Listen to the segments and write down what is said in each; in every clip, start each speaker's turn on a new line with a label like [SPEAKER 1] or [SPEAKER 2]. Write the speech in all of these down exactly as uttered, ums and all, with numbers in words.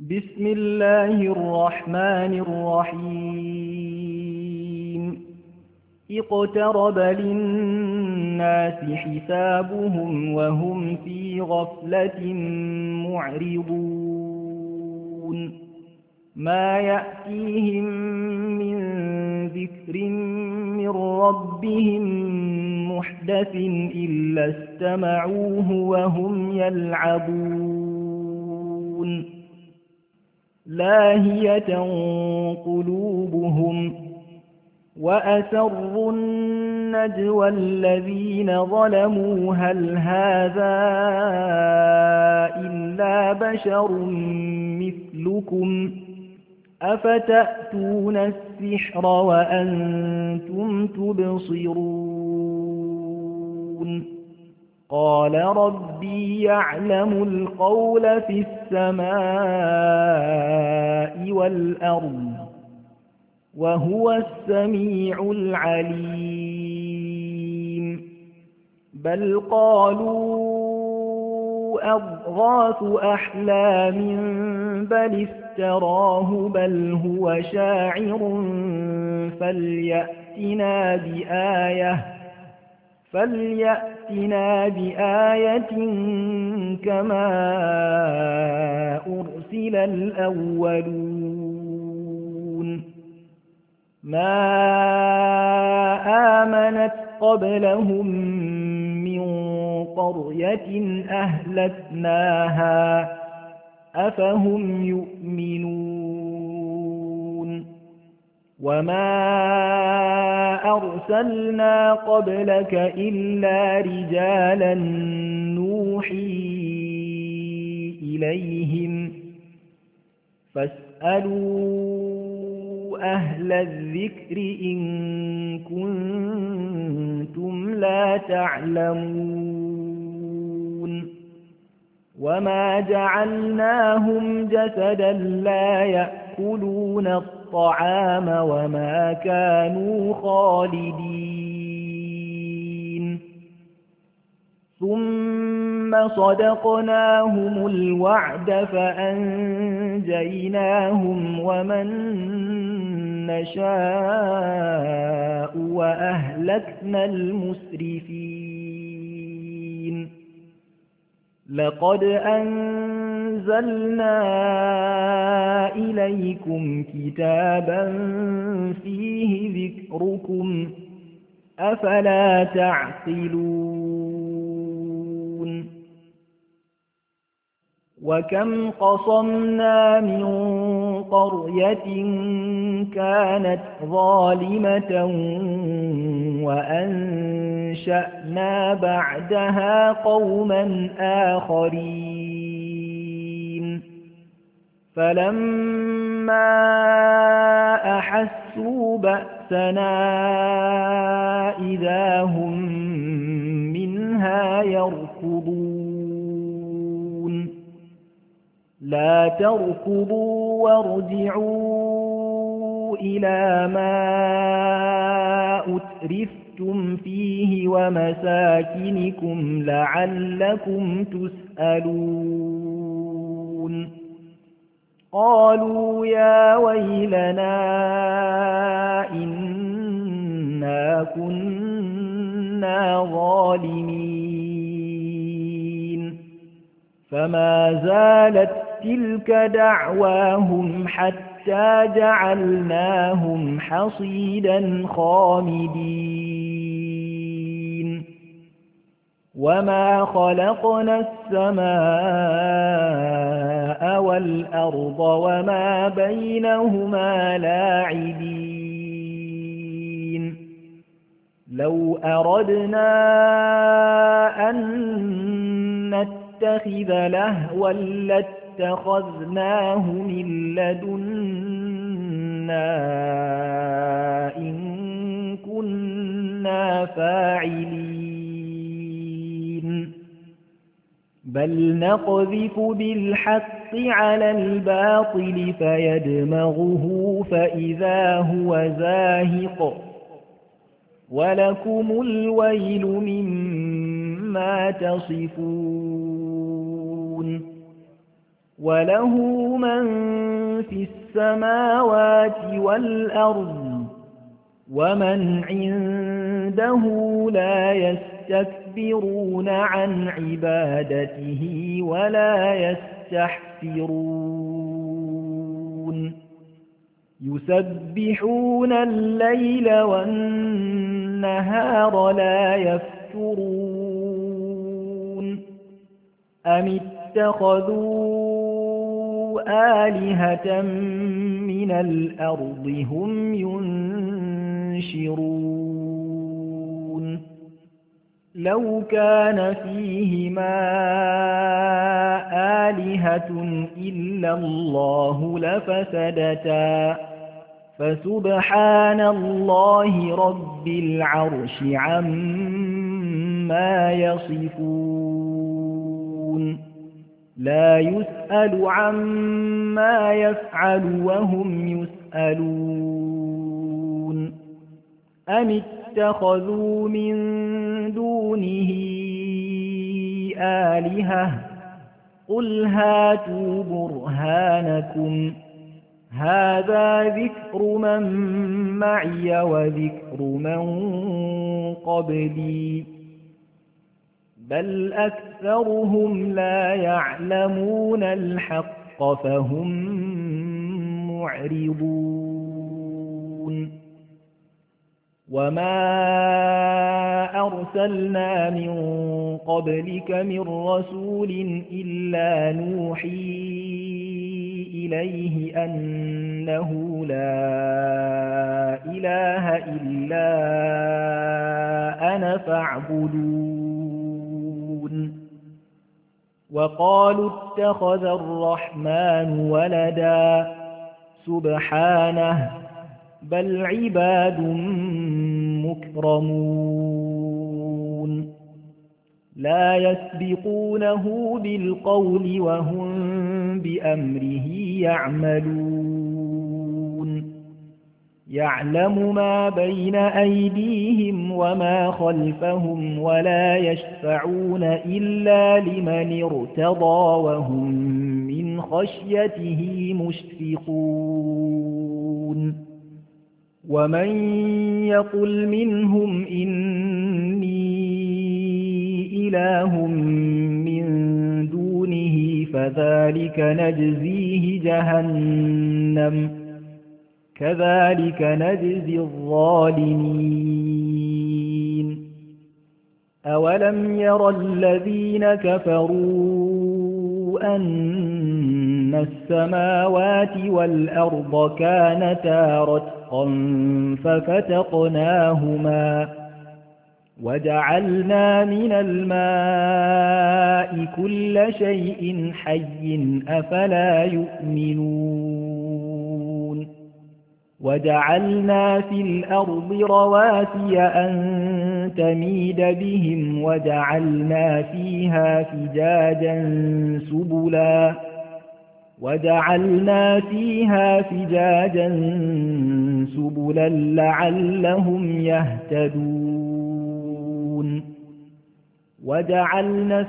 [SPEAKER 1] بسم الله الرحمن الرحيم اقترب للناس حسابهم وهم في غفلة معرضون ما يأتيهم من ذكر من ربهم محدث إلا استمعوه وهم يلعبون لاهية قلوبهم وأسروا النجوى الذين ظلموا هل هذا إلا بشر مثلكم أفتأتون السحر وأنتم تبصرون قال ربي يعلم القول في السماء والأرض وهو السميع العليم بل قالوا أضغاث أحلام بل افتراه بل هو شاعر فليأتنا بآية فليأتنا بآية كما أرسل الأولون ما آمنت قبلهم من قرية أهلكناها أفهم يؤمنون وما أرسلنا قبلك إلا رجالا نوحي إليهم فاسألوا أهل الذكر إن كنتم لا تعلمون وما جعلناهم جسدا لا يأكلون الطعام وما كانوا خالدين ثم صدقناهم الوعد فأنجيناهم ومن نشاء وأهلكنا المسرفين لقد أنزلنا إليكم كتابا فيه ذكركم أفلا تعقلون وكم قصمنا من قرية كانت ظالمة وأنشأنا بعدها قوما آخرين فلما أحسوا بأسنا إذا هم منها يركضون لا تركضوا وارجعوا إلى ما أترفتم فيه ومساكنكم لعلكم تسألون قالوا يا ويلنا إنا كنا ظالمين فما زالت تلك دعواهم حتى جعلناهم حصيدا خامدين وما خلقنا السماء والأرض وما بينهما لاعبين لو أردنا أن نتخذ لهوا لاتخذناه من لدنا إن كنا فاعلين بل نقذف بالحق على الباطل فيدمغه فإذا هو زاهق ولكم الويل مما تصفون وله من في السماوات والأرض ومن عنده لا يستكبرون عن عبادته ولا يستحسرون يسبحون الليل والنهار لا يفترون أم اتخذوا آلهة من الأرض هم ينشرون لو كان فيهما آلهة إلا الله لفسدتا فسبحان الله رب العرش عما يصفون لا يسأل عما يفعل وهم يسألون أم اتخذوا من دونه آلهة قل هاتوا برهانكم هذا ذكر من معي وذكر من قبلي بل أكثرهم لا يعلمون الحق فهم معرضون وما أرسلنا من قبلك من رسول إلا نوحي إليه أنه لا إله إلا أنا فاعبدون وقالوا اتخذ الرحمن ولدا سبحانه بل عباد مكرمون لا يسبقونه بالقول وهم بأمره يعملون يعلم ما بين أيديهم وما خلفهم ولا يشفعون إلا لمن ارتضى وهم من خشيته مشفقون ومن يقل منهم إني إله من دونه فذلك نجزيه جهنم كذلك نجزي الظالمين أولم ير الذين كفروا أن السماوات والأرض كانتا رتقا ففتقناهما وجعلنا من الماء كل شيء حي أفلا يؤمنون وجعلنا في الأرض رواسي أن تميد بهم وجعلنا فيها فجاجا سبلا وجعلنا فيها فجاجا سبلا لعلهم يهتدون وجعلنا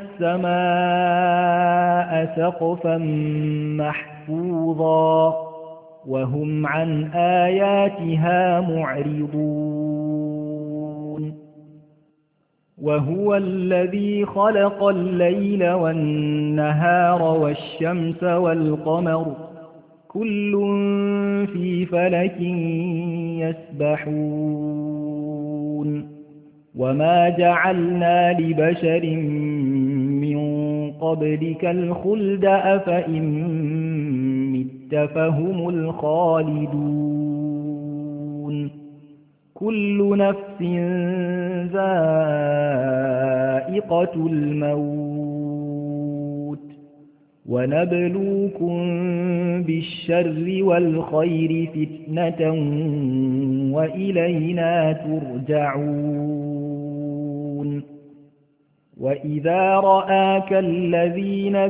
[SPEAKER 1] السماء سقفا محفوظا وهم عن آياتها معرضون وهو الذي خلق الليل والنهار والشمس والقمر كل في فلك يسبحون وما جعلنا لبشر من قبلك الخلد أفإن مت فهم الخالدون كل نفس ذائقة الموت ونبلوكم بالشر والخير فتنة وإلينا ترجعون وإذا رآك الذين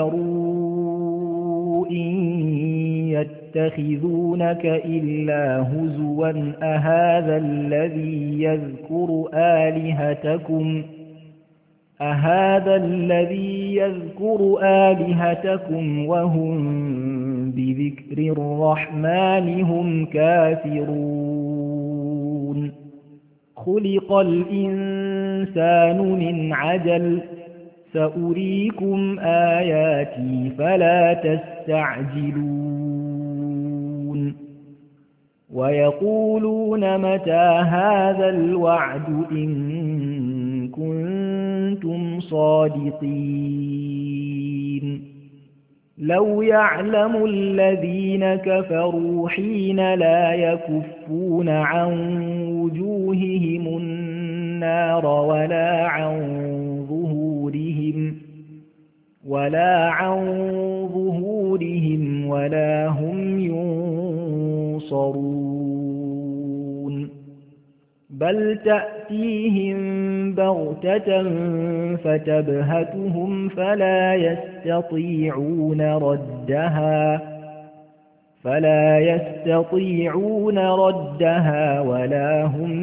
[SPEAKER 1] كفروا إن يتخذونك إلا هزوا أهذا الذي يذكر آلهتكم أهذا الذي يذكر آلهتكم وهم بذكر الرحمن هم كافرون خلق الإنسان من عجل سأريكم آياتي فلا تستعجلون ويقولون متى هذا الوعد إن كنتم صادقين لو يعلم الذين كفروا حين لا يكفون عن وجوههم النار ولا عن ظهورهم ولا عن ظهورهم ولا هم ينصرون بل تأتيهم بغتة فتبهتهم فلا يستطيعون ردها فلا يستطيعون ردها ولا هم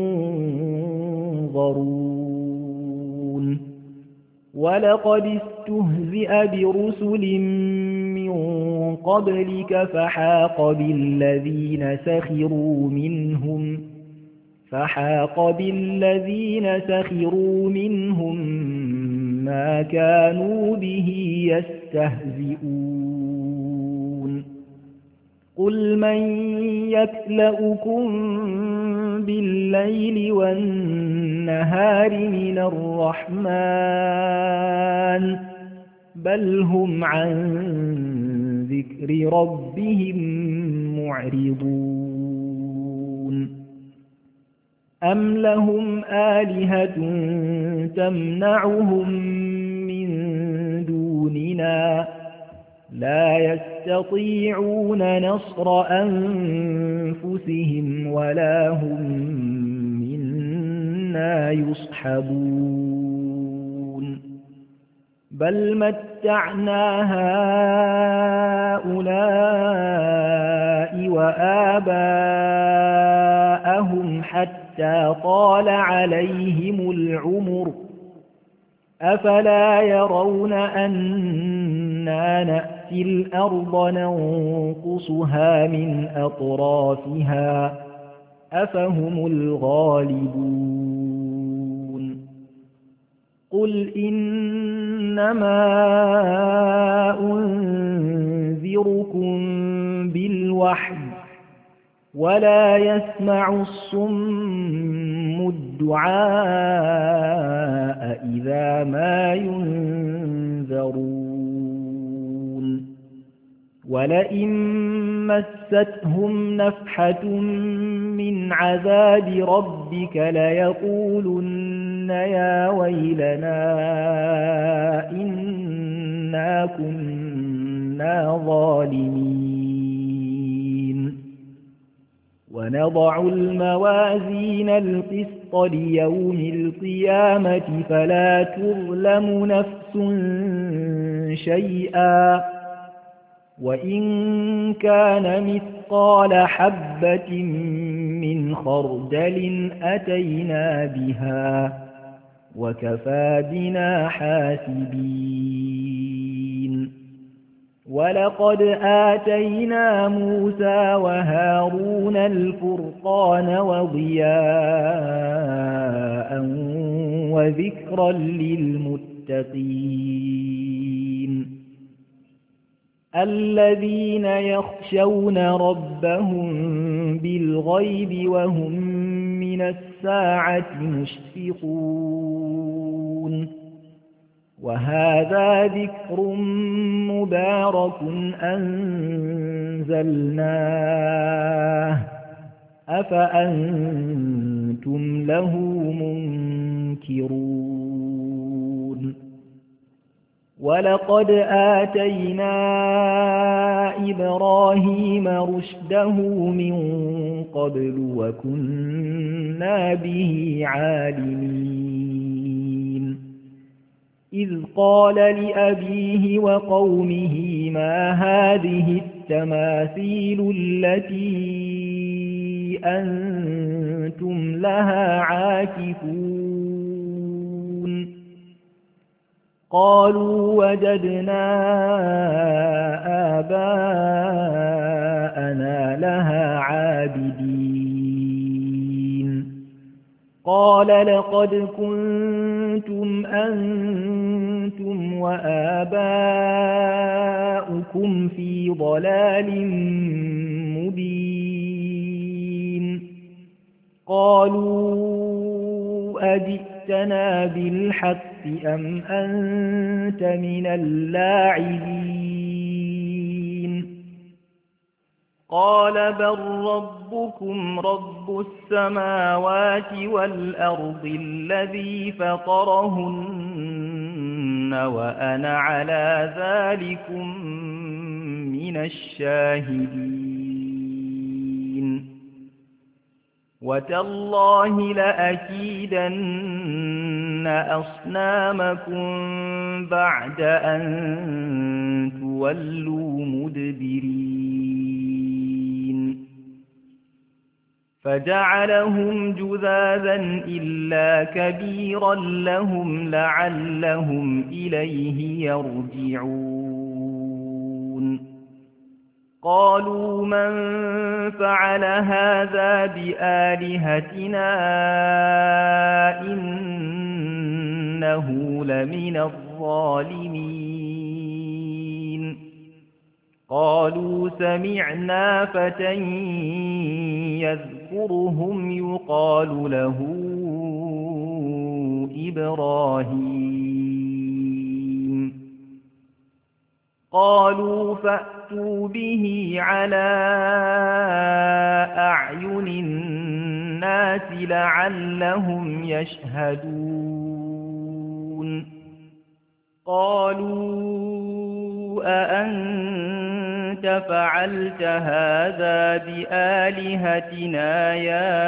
[SPEAKER 1] ينظرون ولقد استهزئ برسل من قبلك فحاق بالذين سخروا منهم فحاق بالذين سخروا منهم ما كانوا به يستهزئون قل من يكلؤكم بالليل والنهار من الرحمن بل هم عن ذكر ربهم معرضون أم لهم آلهة تمنعهم من دوننا لا يستطيعون نصر أنفسهم ولا هم منا يصحبون بل متعنا هؤلاء وآباءهم حتى طال عليهم العمر أفلا يرون أنا نأتي الأرض ننقصها من أطرافها أفهم الغالبون قل إنما أنذركم بالوحي ولا يسمع الصم الدعاء إذا ما ينذرون ولئن مستهم نفحة من عذاب ربك ليقولن يا ويلنا إنا كنا ظالمين ونضع الموازين القسط ليوم القيامة فلا تظلم نفس شيئا وإن كان مثقال حبة من خردل أتينا بها وكفى بنا حاسبين ولقد آتينا موسى وهارون الفرقان وضياء وذكرا للمتقين الذين يخشون ربهم بالغيب وهم من الساعة مشفقون وهذا ذكر مبارك أنزلناه أفأنتم له منكرون ولقد آتينا إبراهيم رشده من قبل وكنا به عالمين إذ قال لأبيه وقومه ما هذه التماثيل التي أنتم لها عاكفون قالوا وجدنا آباءنا لها عابدين قال لقد كنتم أنتم وآباؤكم في ضلال مبين قالوا أجئتنا بالحق أم أنت من اللاعبين قال بل ربكم رب السماوات والأرض الذي فطرهن وأنا على ذلكم من الشاهدين وتالله لأكيدن أصنامكم بعد أن تولوا مدبرين فجعلهم جذاذا إلا كبيرا لهم لعلهم إليه يرجعون قالوا من فعل هذا بآلهتنا إنه لمن الظالمين قالوا سمعنا فتى يذكرهم يقال له إبراهيم قالوا فأتوا به على أعين الناس لعلهم يشهدون قالوا أأنت فعلت هذا بآلهتنا يا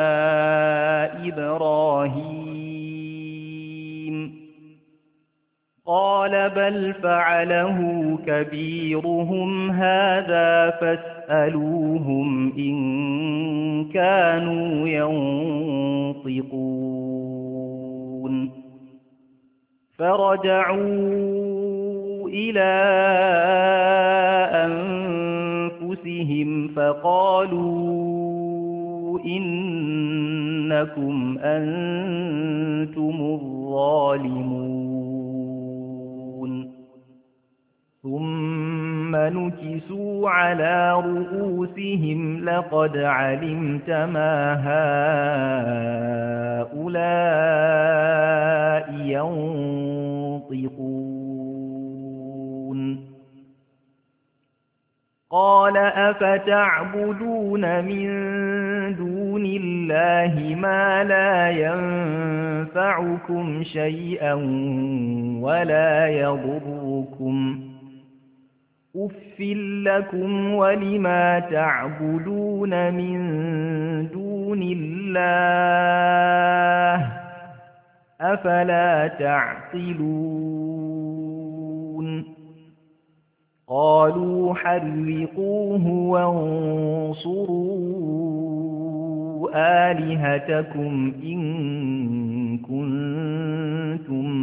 [SPEAKER 1] إبراهيم قال بل فعله كبيرهم هذا فاسألوهم إن كانوا ينطقون فرجعوا إلى أنفسهم فقالوا إنكم أنتم الظالمون ثم نكسوا على رؤوسهم لقد علمت ما هؤلاء ينطقون قال أفتعبدون من دون الله ما لا ينفعكم شيئا ولا يضركم أف لكم ولما تعبدون من دون الله أفلا تعقلون قالوا حرقوه وانصروا آلهتكم إن كنتم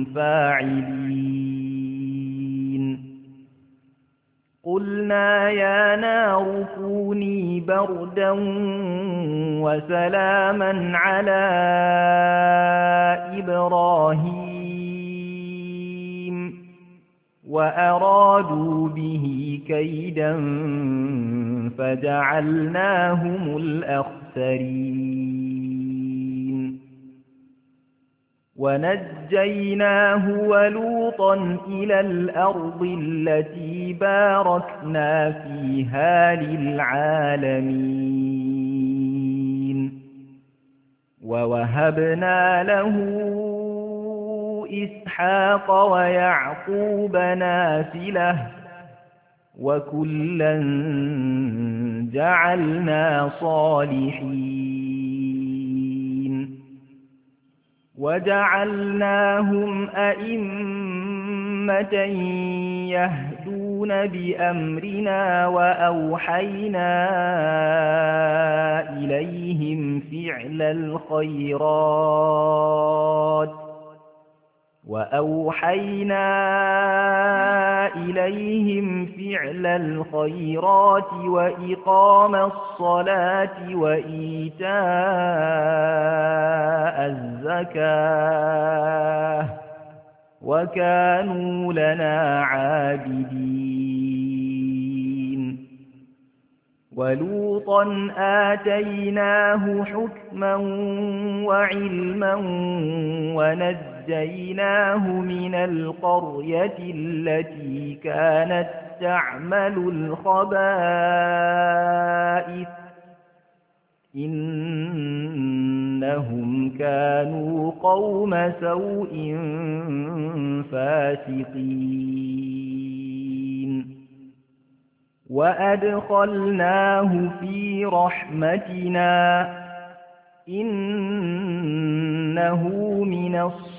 [SPEAKER 1] فاعلين قلنا يا نار كوني بردا وسلاما على إبراهيم وأرادوا به كيدا فجعلناهم الأخسرين ونجيناه ولوطا إلى الأرض التي باركنا فيها للعالمين ووهبنا له إسحاق ويعقوب نافلة وكلا جعلنا صالحين وجعلناهم أئمة يهدون بأمرنا وأوحينا إليهم فعل الخيرات وأوحينا إليهم فعل الخيرات وإقام الصلاة وإيتاء الزكاة وكانوا لنا عابدين ولوطا آتيناه حكما وعلما ونجيناه من القرية التي كانت تعمل الخبائث إنهم كانوا قوم سوء فاسقين وأدخلناه في رحمتنا إنه من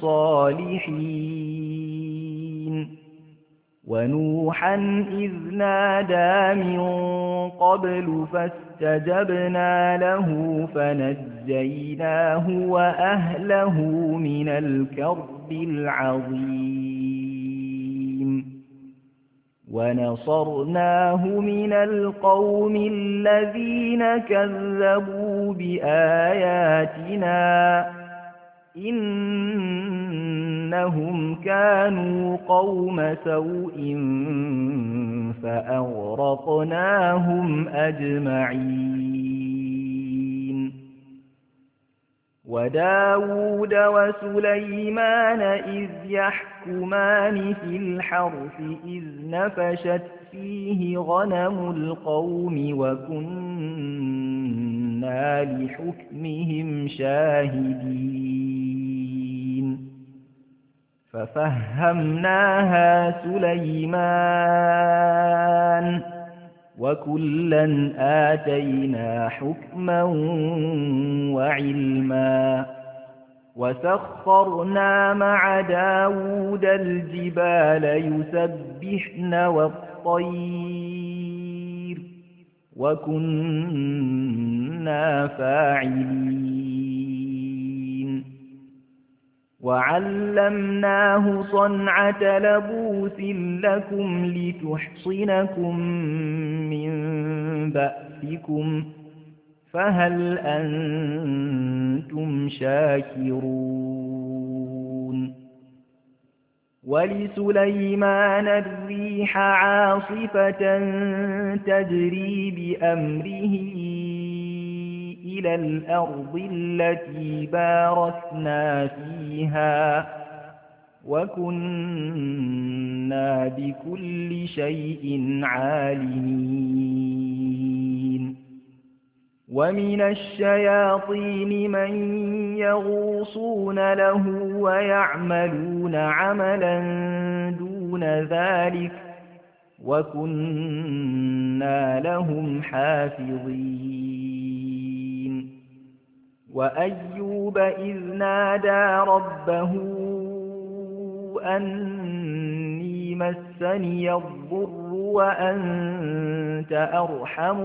[SPEAKER 1] الصالحين ونوحا إذ نادى من قبل فاستجبنا له فنجيناه وأهله من الكرب العظيم ونصرناه من القوم الذين كذبوا بآياتنا إنهم كانوا قوم سوء فأغرقناهم أجمعين وداود وسليمان إذ يحكمان في الحرث إذ نفشت فيه غنم القوم وكنا لحكمهم شاهدين ففهمناها سليمان وكلا آتينا حكما وعلما وسخرنا مع داود الجبال يسبحن والطير وكنا فاعلين وعلمناه صنعة لبوس لكم لتحصنكم من بأسكم فهل أنتم شاكرون ولسليمان الريح عاصفة تجري بأمره إلى الأرض التي باركنا فيها وكنا بكل شيء عالمين ومن الشياطين من يغوصون له ويعملون عملا دون ذلك وكنا لهم حافظين وأيوب إذ نادى ربه أني مسني الضر وأنت أرحم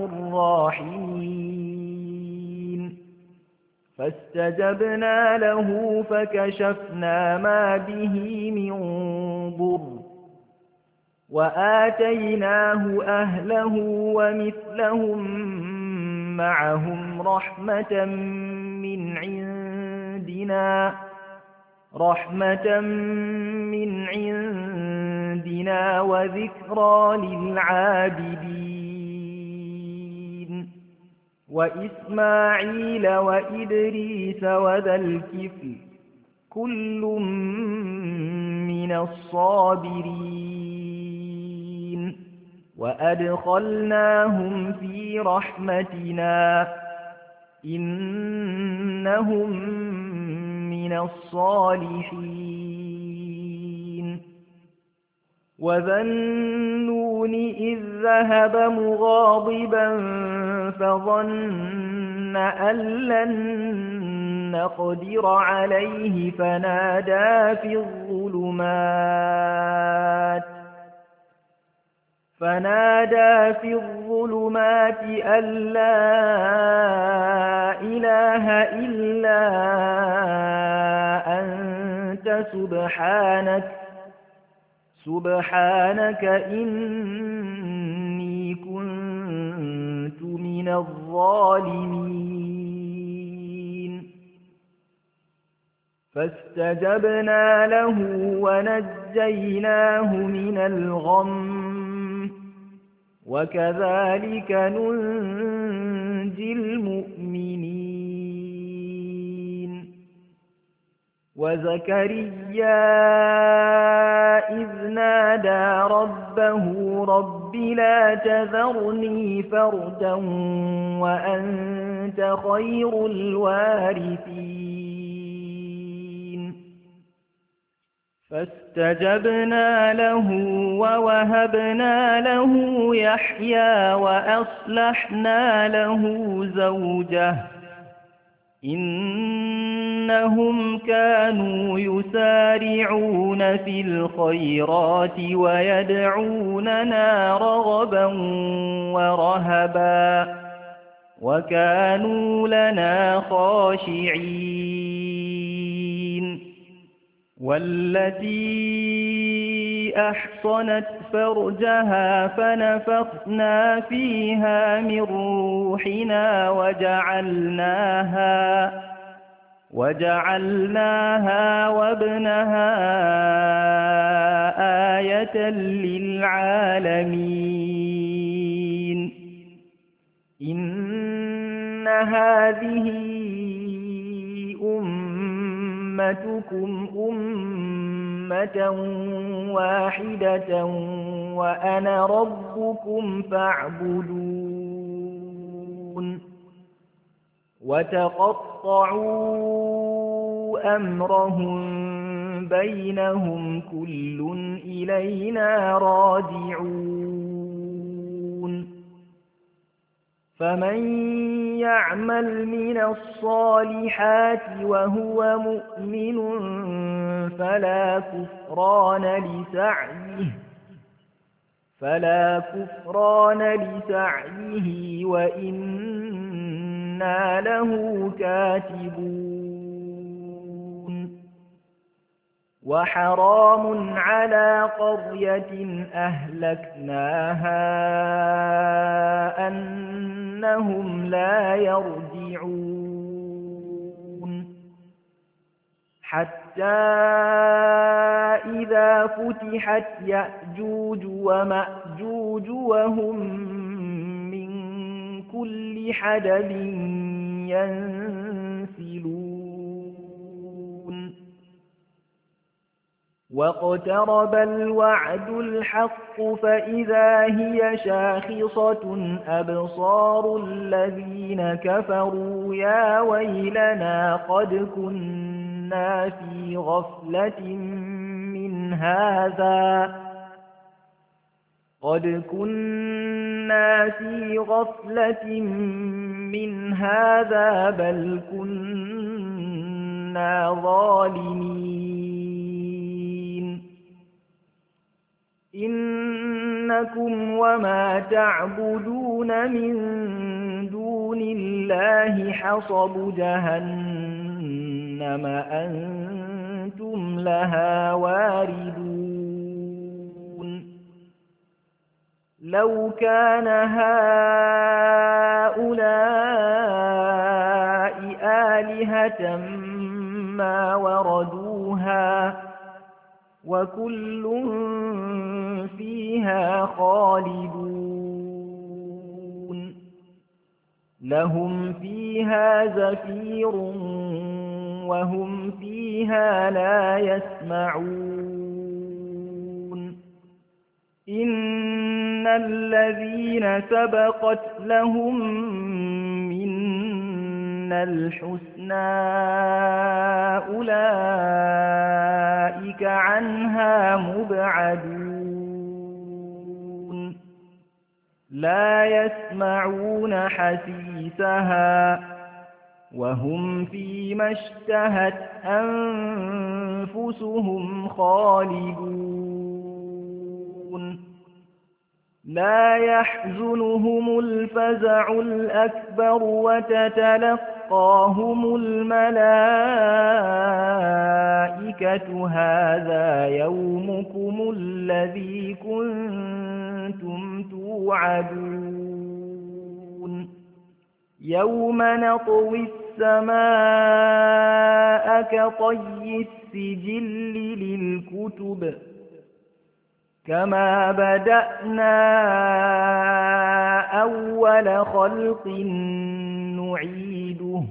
[SPEAKER 1] الراحمين فاستجبنا له فكشفنا ما به من ضر وآتيناه أهله ومثلهم معهم رحمة من عندنا رحمة من عندنا وذكرى للعابدين وإسماعيل وإدريس وذا الكفل كل من الصابرين وأدخلناهم في رحمتنا إنهم من الصالحين وذا النون إذ ذهب مغاضبا فظن أن لن نقدر عليه فنادى في الظلمات فنادى في الظلمات أن لا إله إلا أنت أنت سبحانك سبحانك إني كنت من الظالمين فاستجبنا له ونجيناه من الغم وكذلك ننجي المؤمنين وزكريا إذ نادى ربه رب لا تذرني فردا وأنت خير الوارثين فاستجبنا له ووهبنا له يحيى وأصلحنا له زوجه إنهم كانوا يسارعون في الخيرات ويدعوننا رغبا ورهبا وكانوا لنا خاشعين والتي أحصنت فرجها فنفخنا فيها من روحنا وجعلناها وجعلناها وابنها آية للعالمين إن هذه أمتكم أمة واحدة وأنا ربكم فاعبدون وتقطعوا أمرهم بينهم كل إلينا راجعون فمن يعمل من الصالحات وهو مؤمن فلا كفران لسعيه فلا كفران لسعيه وإنا له كاتبون وحرام على قرية أهلكناها أنهم لا يرجعون حتى إذا فتحت يأجوج ومأجوج وهم من كل حدب ينسلون واقترب الوعد الحق فإذا هي شاخصة أبصار الذين كفروا يا ويلنا قد كنا في غفلة من هذا قد كنا في غفلة من هذا بل كنا ظالمين إنكم وما تعبدون من دون الله حصب جهنم أنتم لها واردون لو كان هؤلاء آلهة ما وردوها وكل فيها خالدون لهم فيها زفير وهم فيها لا يسمعون إن الذين سبقت لهم منا الحسنى أولئك عنها مبعدون لا يسمعون حسيسها وهم فيما اشتهت أنفسهم خالدون لا يحزنهم الفزع الأكبر وتتلقى فتلقاهم الملائكة هذا يومكم الذي كنتم توعدون يوم نطوي السماء كطي السجل للكتب كما بدأنا أول خلق نعيده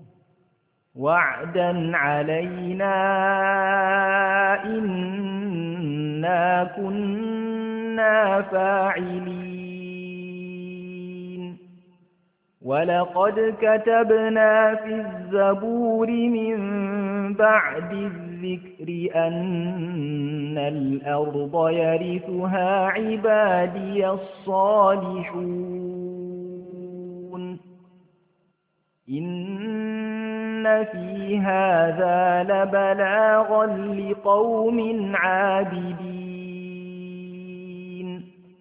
[SPEAKER 1] وعدا علينا إنا كنا فاعلين ولقد كتبنا في الزبور من بعد الذكر أن الأرض يرثها عبادي الصالحون إن في هذا لبلاغا لقوم عابدين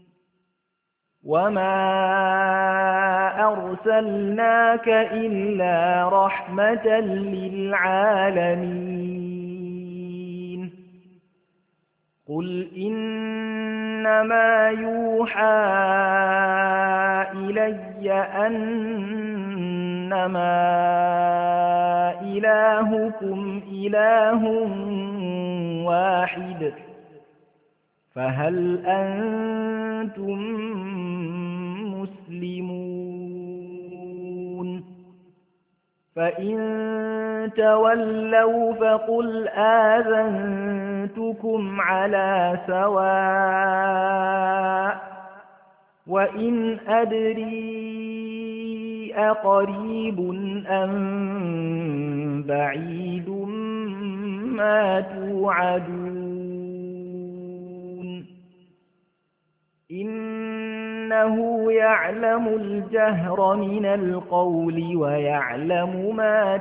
[SPEAKER 1] وما أرسلناك إلا رحمة للعالمين قل إنما يوحى إلي أنما إلهكم إله واحد فهل أنتم مسلمون فإن تولوا فقل آذنتكم على سواء وإن أدري أقريب أم بعيد ما توعدون إنه يعلم الجهر من القول ويعلم ما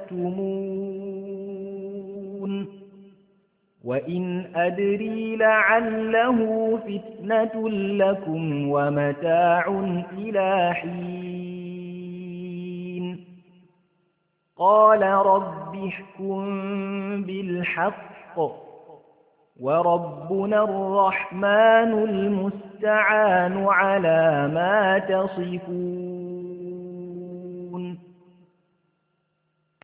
[SPEAKER 1] تكتمون وإن أدري لعله فتنة لكم ومتاع إلى حين قال رب احكم بالحق وربنا الرحمن المستعان على ما تصفون